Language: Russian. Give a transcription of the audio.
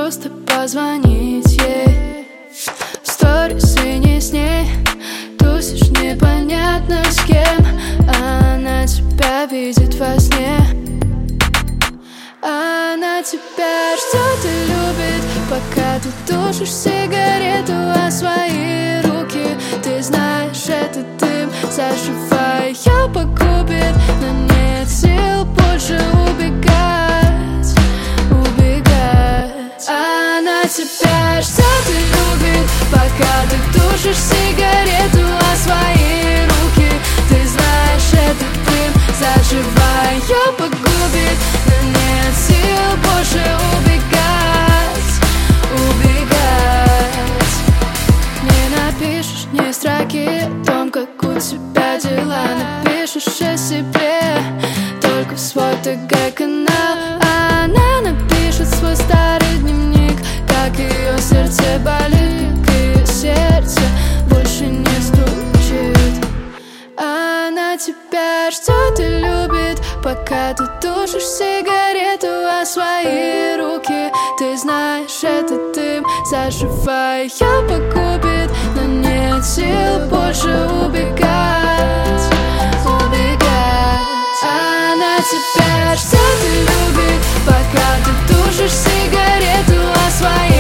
просто позвонить ей. В сторисы не с ней, тусишь непонятно с кем. Она тебя видит во сне, она тебя ждет и любит, пока ты тушишь сигарету о свои руки. Ты знаешь, этот дым, заживая, погубит, но нет сил больше убегать, убегать. Она тебя ждет и любит, пока ты тушишь сигарету о свои руки. Ты знаешь, этот дым, заживая, погубит, но нет сил больше убегать, убегать. Не напишешь ни строки о том, как у тебя дела. Напишешь о себе только в свой ТГ-канал. А она напишет свой старый дневник, как ее сердце болит, как ее сердце больше не стучит. Она тебя ждет и любит, пока ты тушишь сигарету о свои руки. Ты знаешь, этот дым, заживая, погубит, но нет сил больше убегать, убегать. Она тебя ждет и любит, пока ты тушишь сигарету о свои